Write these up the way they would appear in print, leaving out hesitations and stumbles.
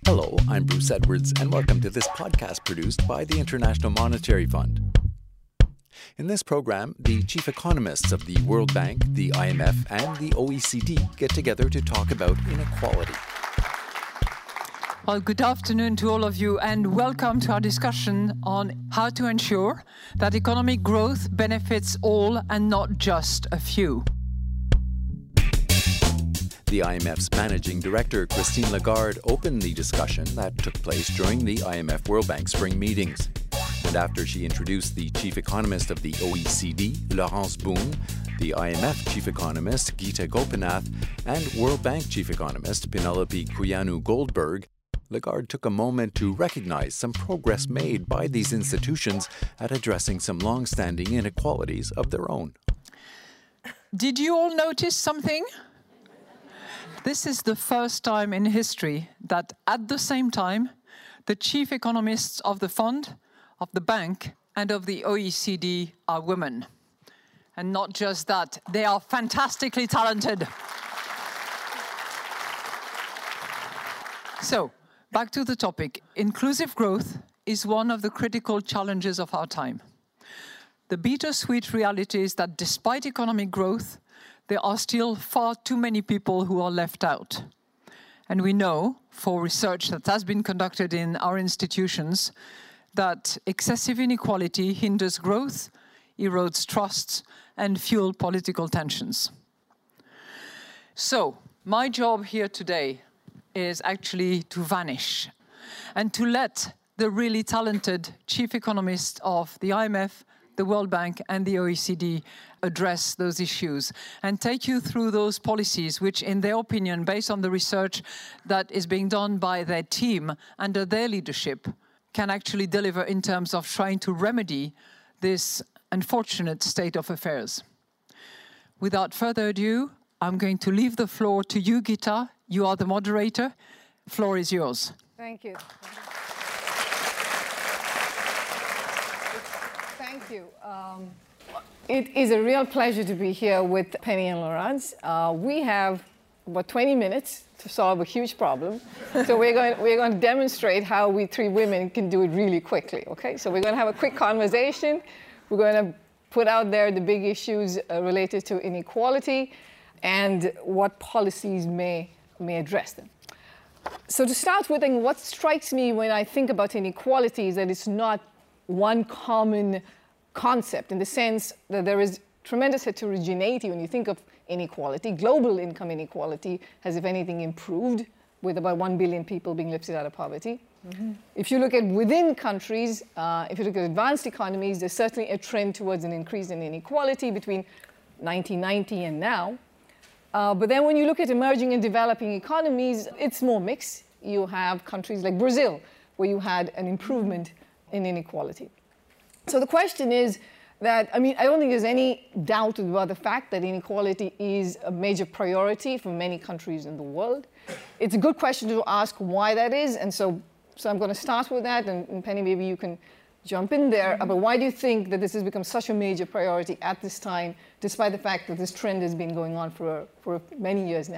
Hello, I'm Bruce Edwards, and welcome to this podcast produced by the International Monetary Fund. In this program, the chief economists of the World Bank, the IMF, and the OECD get together to talk about inequality. Well, good afternoon to all of you, and welcome to our discussion on how to ensure that economic growth benefits all and not just a few. The IMF's managing director, Christine Lagarde, opened the discussion that took place during the IMF World Bank spring meetings. And after she introduced the chief economist of the OECD, Laurence Boone, the IMF chief economist, Geeta Gopinath, and World Bank chief economist, Penelope Kuyanu-Goldberg, Lagarde took a moment to recognize some progress made by these institutions at addressing some long-standing inequalities of their own. Did you all notice something? This is the first time in history that at the same time, the chief economists of the fund, of the bank, and of the OECD are women. And not just that, they are fantastically talented. So, back to the topic. Inclusive growth is one of the critical challenges of our time. The bittersweet reality is that despite economic growth, there are still far too many people who are left out. And we know, for research that has been conducted in our institutions, that excessive inequality hinders growth, erodes trust, and fuels political tensions. So, my job here today is actually to vanish and to let the really talented chief economists of the IMF, the World Bank, and the OECD address those issues and take you through those policies which, in their opinion, based on the research that is being done by their team under their leadership, can actually deliver in terms of trying to remedy this unfortunate state of affairs. Without further ado, I'm going to leave the floor to you, Geeta. You are the moderator. The floor is yours. Thank you. Thank you. It is a real pleasure to be here with Penny and Laurence. We have about 20 minutes to solve a huge problem. So we're going to demonstrate how we three women can do it really quickly, okay? So we're going to have a quick conversation. We're going to put out there the big issues related to inequality and what policies may address them. So to start with, what strikes me when I think about inequality is that it's not one common concept in the sense that there is tremendous heterogeneity when you think of inequality. Global income inequality has, if anything, improved with about 1 billion people being lifted out of poverty. Mm-hmm. If you look at within countries, if you look at advanced economies, there's certainly a trend towards an increase in inequality between 1990 and now. But then when you look at emerging and developing economies, it's more mixed. You have countries like Brazil, where you had an improvement in inequality. So the question is that, I don't think there's any doubt about the fact that inequality is a major priority for many countries in the world. It's a good question to ask why that is, and so I'm going to start with that, and Penny, maybe you can jump in there. But why do you think that this has become such a major priority at this time, despite the fact that this trend has been going on for many years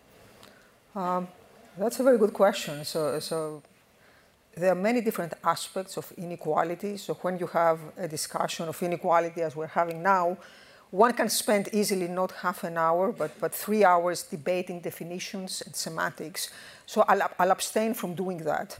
now? That's a very good question. So there are many different aspects of inequality. So when you have a discussion of inequality as we're having now, one can spend easily not half an hour, but 3 hours debating definitions and semantics. So I'll abstain from doing that.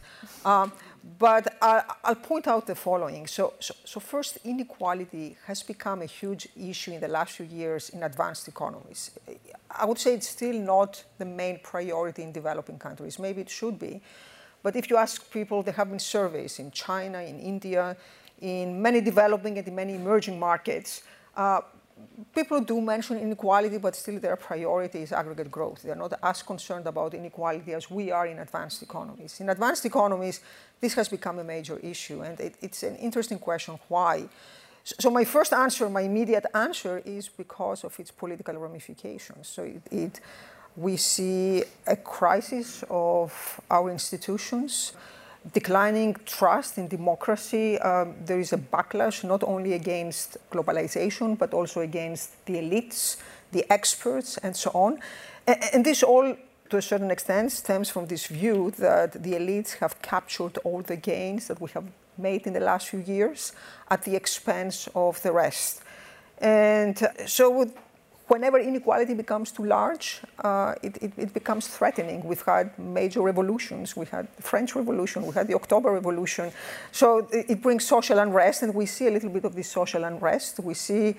But I'll point out the following. So first, inequality has become a huge issue in the last few years in advanced economies. I would say it's still not the main priority in developing countries. Maybe it should be. But if you ask people, there have been surveys in China, in India, in many developing and in many emerging markets. People do mention inequality, but still their priority is aggregate growth. They're not as concerned about inequality as we are in advanced economies. In advanced economies, this has become a major issue, and it's an interesting question, why? So my first answer, my immediate answer, is because of its political ramifications. So we see a crisis of our institutions, declining trust in democracy. There is a backlash not only against globalization, but also against the elites, the experts, and so on. And this all to a certain extent, stems from this view that the elites have captured all the gains that we have made in the last few years at the expense of the rest. And so whenever inequality becomes too large, it becomes threatening. We've had major revolutions. We had the French Revolution. We had the October Revolution. So it brings social unrest, and we see a little bit of this social unrest. We see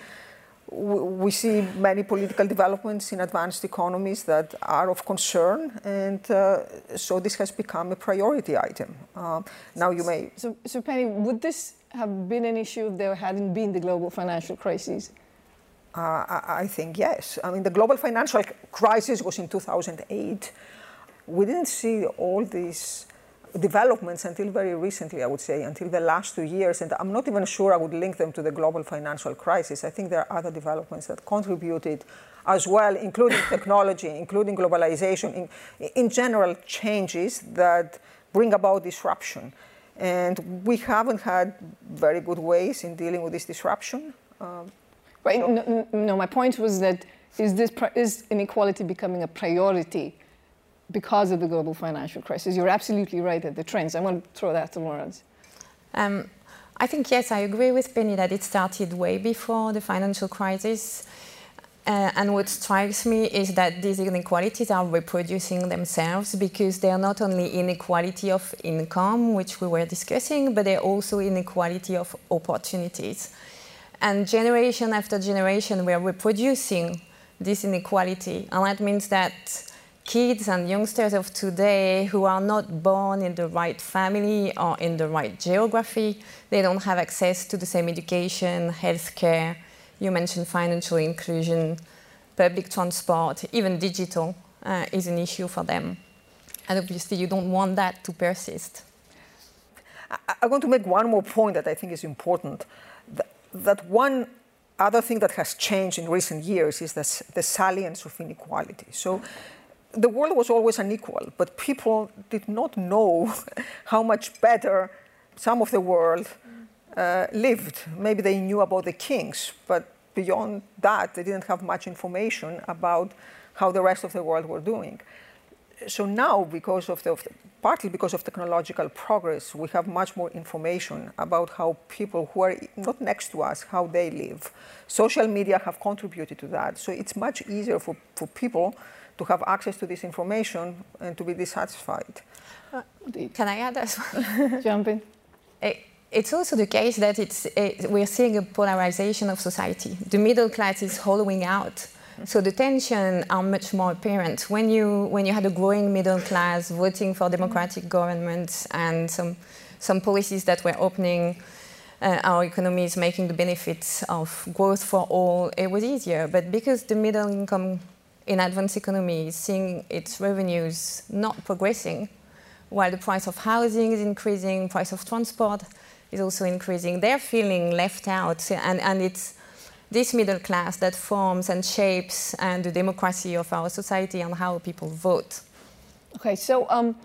many political developments in advanced economies that are of concern, and so this has become a priority item. Now you may... So Penny, would this have been an issue if there hadn't been the global financial crisis? I think yes. I mean, the global financial crisis was in 2008. We didn't see all these developments until very recently, I would say, until the last 2 years. And I'm not even sure I would link them to the global financial crisis. I think there are other developments that contributed as well, including technology, including globalization, in general changes that bring about disruption. And we haven't had very good ways in dealing with this disruption. Right. No, my point was that is inequality becoming a priority because of the global financial crisis? You're absolutely right at the trends. I want to throw that to Laurence. I think, yes, I agree with Penny that it started way before the financial crisis. And what strikes me is that these inequalities are reproducing themselves because they are not only inequality of income, which we were discussing, but they're also inequality of opportunities. And generation after generation, we are reproducing this inequality. And that means that kids and youngsters of today who are not born in the right family or in the right geography, they don't have access to the same education, healthcare. You mentioned financial inclusion, public transport, even digital is an issue for them. And obviously, you don't want that to persist. I want to make one more point that I think is important. That one other thing that has changed in recent years is the salience of inequality. So the world was always unequal, but people did not know how much better some of the world lived. Maybe they knew about the kings, but beyond that, they didn't have much information about how the rest of the world were doing. So now, partly because of technological progress, we have much more information about how people who are not next to us, how they live. Social media have contributed to that. So it's much easier for people to have access to this information and to be dissatisfied. Can I add as well? Jump in. It's also the case that we're seeing a polarization of society. The middle class is hollowing out. So the tensions are much more apparent. When you had a growing middle class voting for democratic governments and some policies that were opening our economies, making the benefits of growth for all, it was easier. But because the middle income in advanced economies is seeing its revenues not progressing, while the price of housing is increasing, price of transport is also increasing, they're feeling left out. And it's this middle class that forms and shapes the democracy of our society and how people vote. Okay, so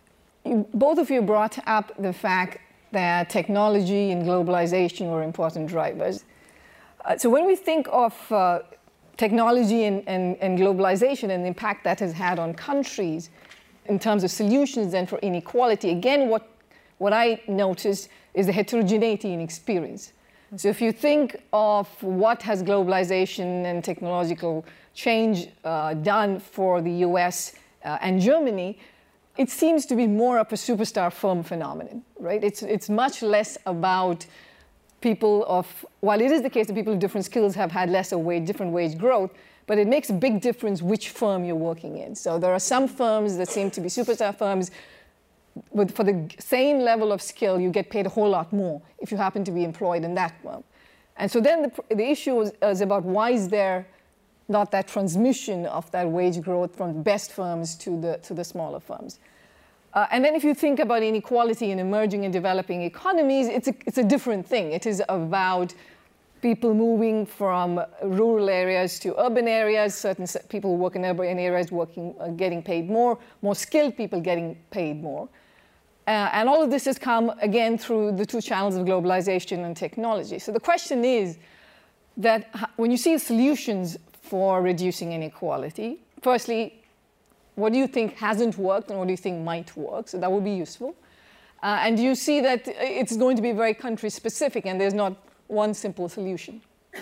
both of you brought up the fact that technology and globalization were important drivers. So when we think of technology and globalization and the impact that has had on countries in terms of solutions and for inequality, again, what I noticed is the heterogeneity in experience. So if you think of what has globalization and technological change done for the US and Germany, it seems to be more of a superstar firm phenomenon, right? It's much less about people of, while it is the case that people with different skills have had different wage growth, but it makes a big difference which firm you're working in. So there are some firms that seem to be superstar firms, but for the same level of skill, you get paid a whole lot more if you happen to be employed in that firm. And so then the issue is about why is there not that transmission of that wage growth from the best firms to the smaller firms. And then if you think about inequality in emerging and developing economies, it's a different thing. It is about people moving from rural areas to urban areas, certain people who work in urban areas getting paid more skilled people getting paid more. And all of this has come, again, through the two channels of globalization and technology. So the question is that when you see solutions for reducing inequality, firstly, what do you think hasn't worked and what do you think might work? So that would be useful. And you see that it's going to be very country specific and there's not one simple solution.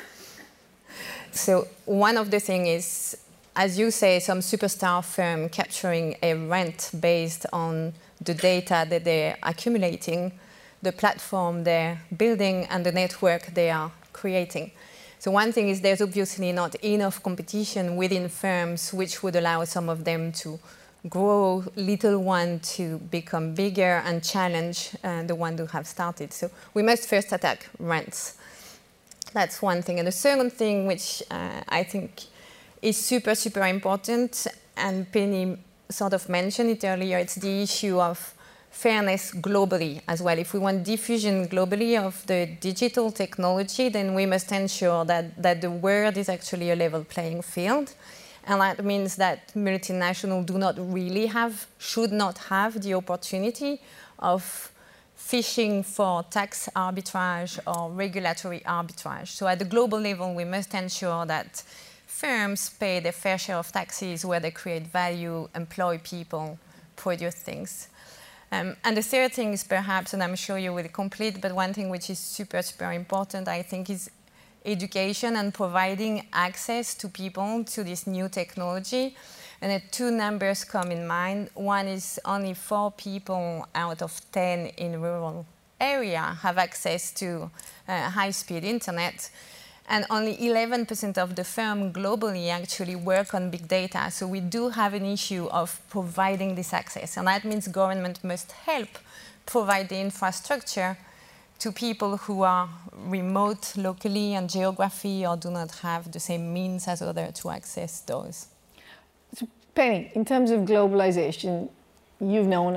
So one of the things is, as you say, some superstar firm capturing a rent based on the data that they're accumulating, the platform they're building, and the network they are creating. So one thing is there's obviously not enough competition within firms which would allow some of them to grow, little one to become bigger and challenge the one who have started. So we must first attack rents. That's one thing. And the second thing, which I think is super, super important, and Penny sort of mentioned it earlier, it's the issue of fairness globally as well. If we want diffusion globally of the digital technology, then we must ensure that the world is actually a level playing field. And that means that multinationals do not really should not have the opportunity of fishing for tax arbitrage or regulatory arbitrage. So at the global level, we must ensure that firms pay their fair share of taxes where they create value, employ people, produce things. And the third thing is perhaps, and I'm sure you will complete, but one thing which is super, super important, I think, is education and providing access to people to this new technology. And two numbers come in mind. One is only 4 people out of 10 in rural area have access to high-speed internet. And only 11% of the firms globally actually work on big data. So we do have an issue of providing this access. And that means government must help provide the infrastructure to people who are remote locally and geography or do not have the same means as others to access those. So Penny, in terms of globalization, we've known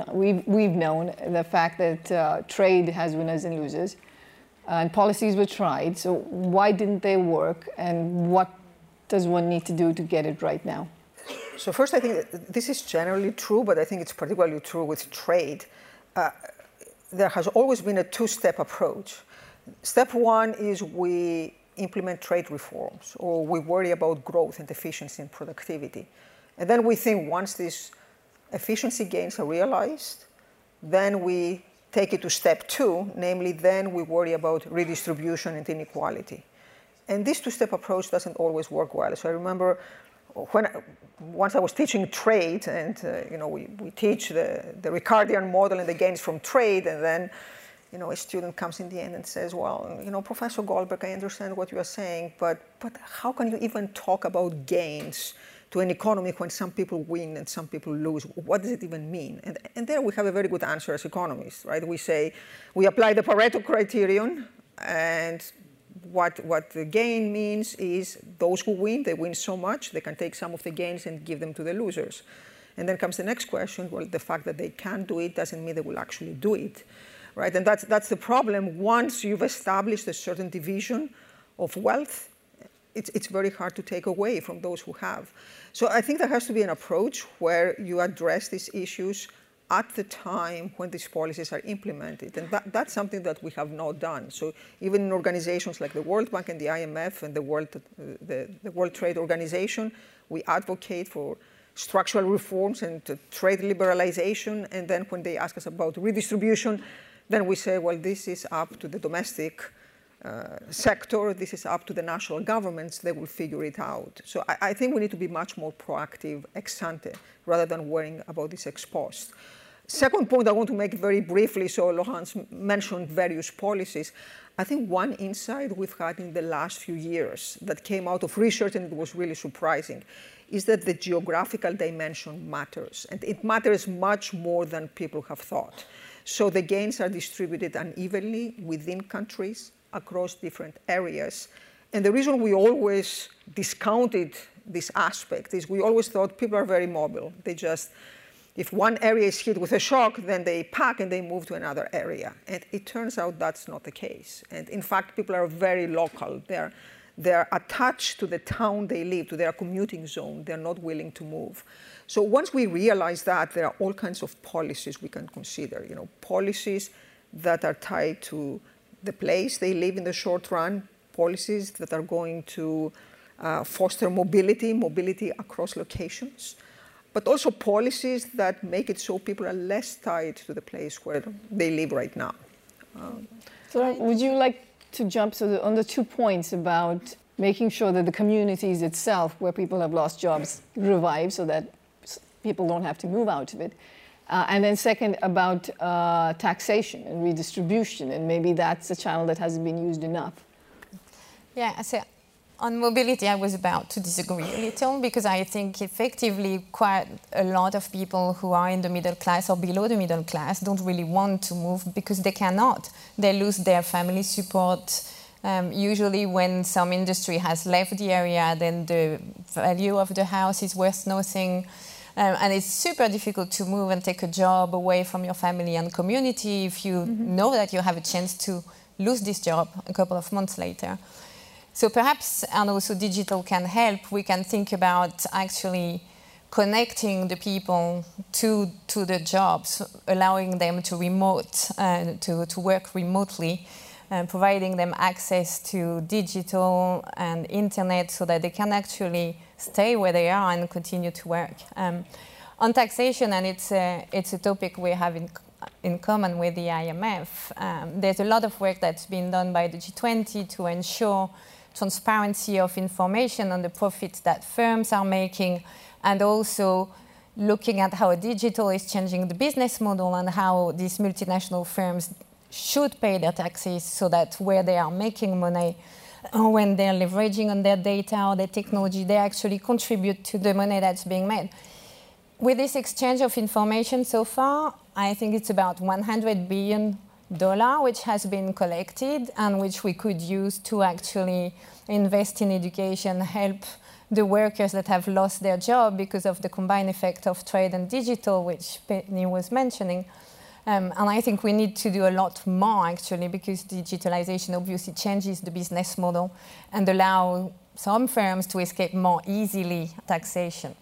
the fact that trade has winners and losers. And policies were tried, so why didn't they work, and what does one need to do to get it right now? So first, I think this is generally true, but I think it's particularly true with trade. There has always been a two-step approach. Step one is we implement trade reforms, or we worry about growth and efficiency and productivity. And then we think once these efficiency gains are realized, then we take it to step two, namely then we worry about redistribution and inequality. And this two-step approach doesn't always work well. So I remember once I was teaching trade, and we teach the Ricardian model and the gains from trade, and then a student comes in the end and says, well, Professor Goldberg, I understand what you are saying, but how can you even talk about gains to an economy when some people win and some people lose? What does it even mean? And there we have a very good answer as economists, right? We say, we apply the Pareto criterion, and what the gain means is those who win, they win so much, they can take some of the gains and give them to the losers. And then comes the next question, well, the fact that they can do it doesn't mean they will actually do it, right? And that's the problem. Once you've established a certain division of wealth, it's very hard to take away from those who have. So I think there has to be an approach where you address these issues at the time when these policies are implemented. And that's something that we have not done. So even in organizations like the World Bank and the IMF and the World Trade Organization, we advocate for structural reforms and trade liberalization. And then when they ask us about redistribution, then we say, well, this is up to the domestic sector, this is up to the national governments, they will figure it out. So I think we need to be much more proactive ex ante rather than worrying about this ex post. Second point I want to make very briefly, so Laurence mentioned various policies. I think one insight we've had in the last few years that came out of research, and it was really surprising, is that the geographical dimension matters. And it matters much more than people have thought. So the gains are distributed unevenly within countries, across different areas. And the reason we always discounted this aspect is we always thought people are very mobile. They just, if one area is hit with a shock, then they pack and they move to another area. And it turns out that's not the case. And in fact, people are very local. They're attached to the town they live, to their commuting zone. They're not willing to move. So once we realize that, there are all kinds of policies we can consider. Policies that are tied to the place they live in the short run, policies that are going to foster mobility across locations, but also policies that make it so people are less tied to the place where they live right now. So would you like to jump on the 2 points about making sure that the communities itself, where people have lost jobs, revive so that people don't have to move out of it? And then second, about taxation and redistribution, and maybe that's a channel that hasn't been used enough. Yeah, so on mobility, I was about to disagree a little, because I think effectively quite a lot of people who are in the middle class or below the middle class don't really want to move because they cannot. They lose their family support. Usually when some industry has left the area, then the value of the house is worth nothing. And it's super difficult to move and take a job away from your family and community if you know that you have a chance to lose this job a couple of months later. So perhaps, and also digital can help, we can think about actually connecting the people to the jobs, allowing them to to work remotely, providing them access to digital and internet so that they can actually stay where they are and continue to work. On taxation, and it's a topic we have in common with the IMF, there's a lot of work that's been done by the G20 to ensure transparency of information on the profits that firms are making, and also looking at how digital is changing the business model and how these multinational firms should pay their taxes so that where they are making money, when they're leveraging on their data or their technology, they actually contribute to the money that's being made. With this exchange of information so far, I think it's about $100 billion which has been collected and which we could use to actually invest in education, help the workers that have lost their job because of the combined effect of trade and digital, which Penny was mentioning. And I think we need to do a lot more, actually, because digitalization obviously changes the business model and allow some firms to escape more easily taxation.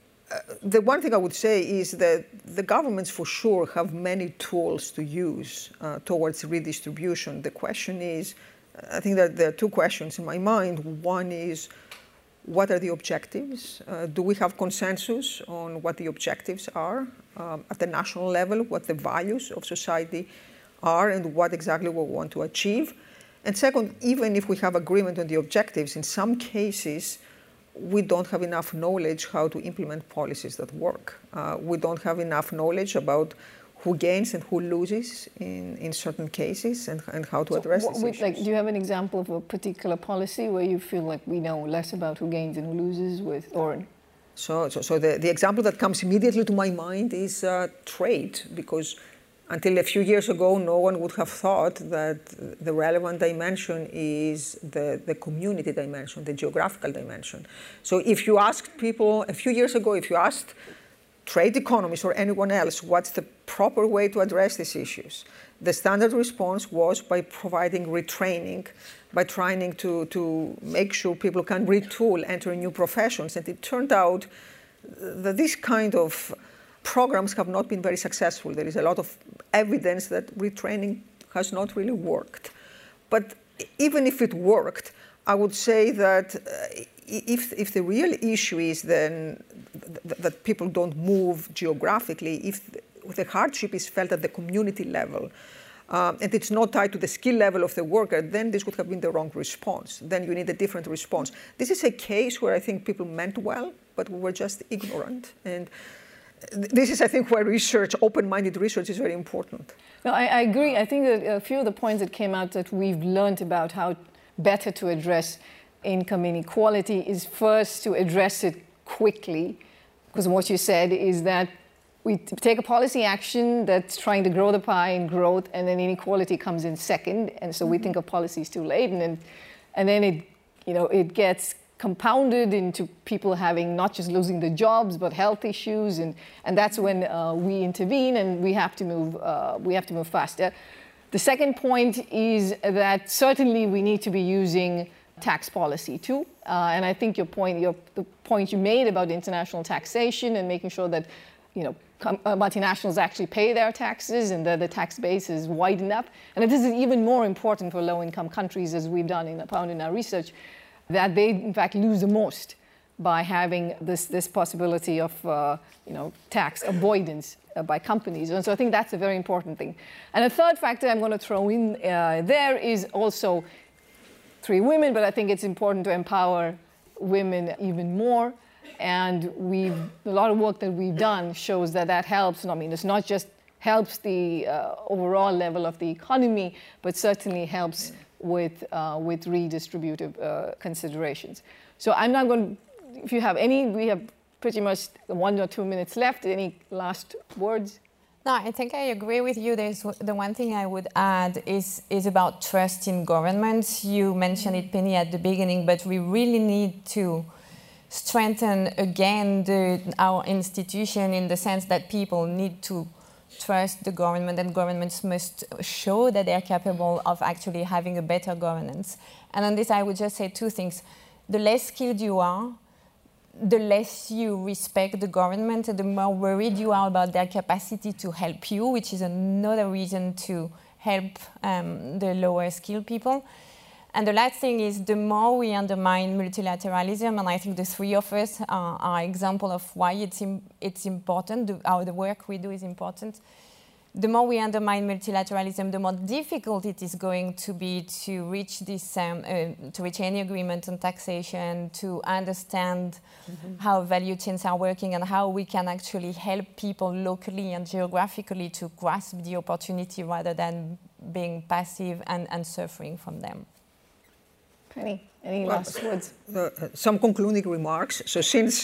The one thing I would say is that the governments for sure have many tools to use towards redistribution. The question is, I think that there are 2 questions in my mind. One is, what are the objectives? Do we have consensus on what the objectives are at the national level, what the values of society are, and what exactly we want to achieve? And second, even if we have agreement on the objectives, in some cases, we don't have enough knowledge how to implement policies that work. We don't have enough knowledge about who gains and who loses in certain cases and how to address these issues. Like, do you have an example of a particular policy where you feel like we know less about who gains and who loses with, or? So the example that comes immediately to my mind is trade, because until a few years ago, no one would have thought that the relevant dimension is the community dimension, the geographical dimension. So if you asked people a few years ago, if you asked trade economists or anyone else what's the proper way to address these issues, the standard response was by providing retraining, by trying to make sure people can retool, enter new professions. And it turned out that this kind of programs have not been very successful. There is a lot of evidence that retraining has not really worked. But even if it worked, I would say that if the real issue is then that people don't move geographically, if the hardship is felt at the community level, and it's not tied to the skill level of the worker, then this would have been the wrong response. Then you need a different response. This is a case where I think people meant well, but we were just ignorant. And this is, I think, where research, open-minded research, is very important. No, I agree. I think that a few of the points that came out that we've learned about how better to address income inequality is first to address it quickly, because what you said is that we take a policy action that's trying to grow the pie and growth, and then inequality comes in second, and so we think of policies too late, and then it gets compounded into people having not just losing the jobs but health issues, and that's when we intervene, and we have to move faster. The second point is that certainly we need to be using tax policy too, and I think the point you made about international taxation and making sure that multinationals actually pay their taxes and the tax base is wide enough, and this is even more important for low-income countries, as we've found in our research, that they in fact lose the most by having this possibility of tax avoidance by companies. And so I think that's a very important thing. And a third factor I'm going to throw in there is also 3 women, but I think it's important to empower women even more. And a lot of work that we've done shows that helps. I mean, it's not just helps the overall level of the economy, but certainly helps with redistributive considerations. So I'm not going to, if you have any, we have pretty much 1 or 2 minutes left. Any last words? No, I think I agree with you. The one thing I would add is about trust in governments. You mentioned it, Penny, at the beginning, but we really need to strengthen again our institution in the sense that people need to trust the government, and governments must show that they are capable of actually having a better governance. And on this, I would just say 2 things. The less skilled you are, the less you respect the government, and the more worried you are about their capacity to help you, which is another reason to help the lower skilled people. And the last thing is, the more we undermine multilateralism, and I think the 3 of us are an example of why it's important, the work we do is important. The more we undermine multilateralism, the more difficult it is going to be to reach to reach any agreement on taxation, to understand how value chains are working and how we can actually help people locally and geographically to grasp the opportunity rather than being passive and suffering from them. Penny, any last words? Some concluding remarks. So since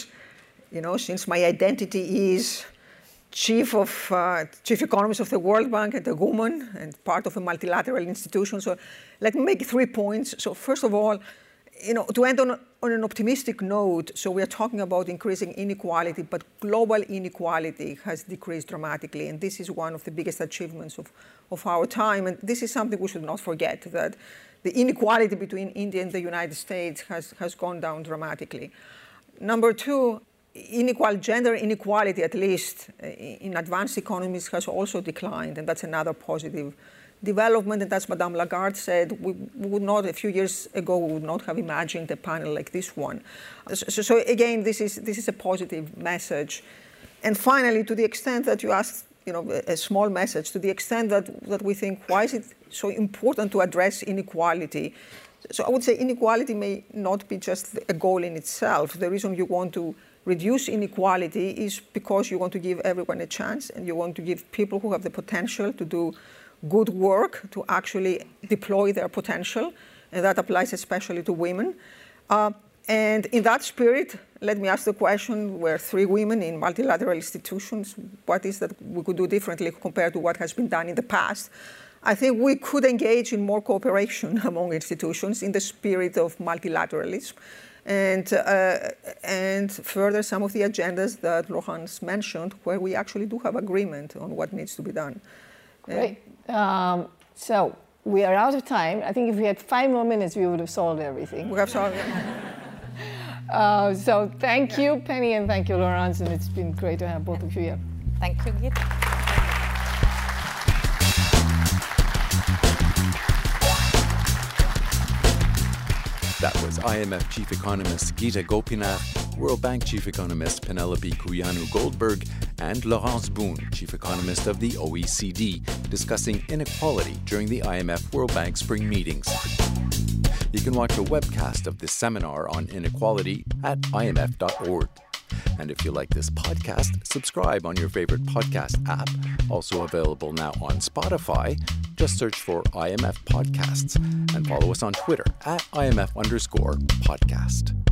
my identity is chief economist of the World Bank and a woman and part of a multilateral institution, so let me make 3 points. So first of all, to end on an optimistic note, so we are talking about increasing inequality, but global inequality has decreased dramatically, and this is one of the biggest achievements of our time, and this is something we should not forget, that the inequality between India and the United States has gone down dramatically. Number 2, gender inequality, at least in advanced economies, has also declined, and that's another positive development. And as Madame Lagarde said, we would not, a few years ago, we would not have imagined a panel like this one. So again, this is a positive message. And finally, to the extent that you asked, a small message, to the extent that we think, why is it so important to address inequality? So I would say inequality may not be just a goal in itself. The reason you want to reduce inequality is because you want to give everyone a chance, and you want to give people who have the potential to do good work to actually deploy their potential, and that applies especially to women. And in that spirit, let me ask the question, we're 3 women in multilateral institutions, what is that we could do differently compared to what has been done in the past? I think we could engage in more cooperation among institutions in the spirit of multilateralism, and further some of the agendas that Laurence mentioned, where we actually do have agreement on what needs to be done. Great. So we are out of time. I think if we had 5 more minutes, we would have solved everything. We have solved it. So thank you, Penny, and thank you, Laurence, and it's been great to have both of you here. Thank you, Gita. That was IMF Chief Economist Geeta Gopinath, World Bank Chief Economist Penelope Kuyanu-Goldberg, and Laurence Boone, Chief Economist of the OECD, discussing inequality during the IMF World Bank spring meetings. You can watch a webcast of this seminar on inequality at imf.org. And if you like this podcast, subscribe on your favorite podcast app, also available now on Spotify. Just search for IMF Podcasts and follow us on Twitter at IMF_podcast.